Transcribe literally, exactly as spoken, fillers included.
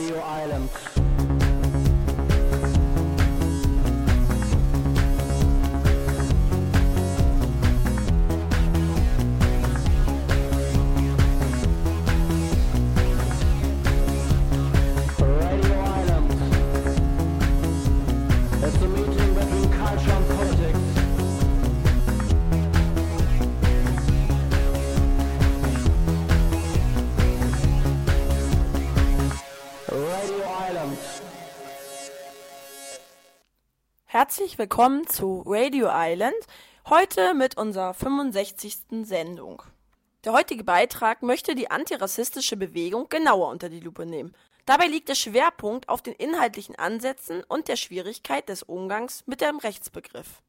Radio Island. Radio Island. It's a meeting between culture and politics. Radio Island. Herzlich willkommen zu Radio Island, heute mit unserer fünfundsechzigsten Sendung. Der heutige Beitrag möchte die antirassistische Bewegung genauer unter die Lupe nehmen. Dabei liegt der Schwerpunkt auf den inhaltlichen Ansätzen und der Schwierigkeit des Umgangs mit dem Rechtsbegriff.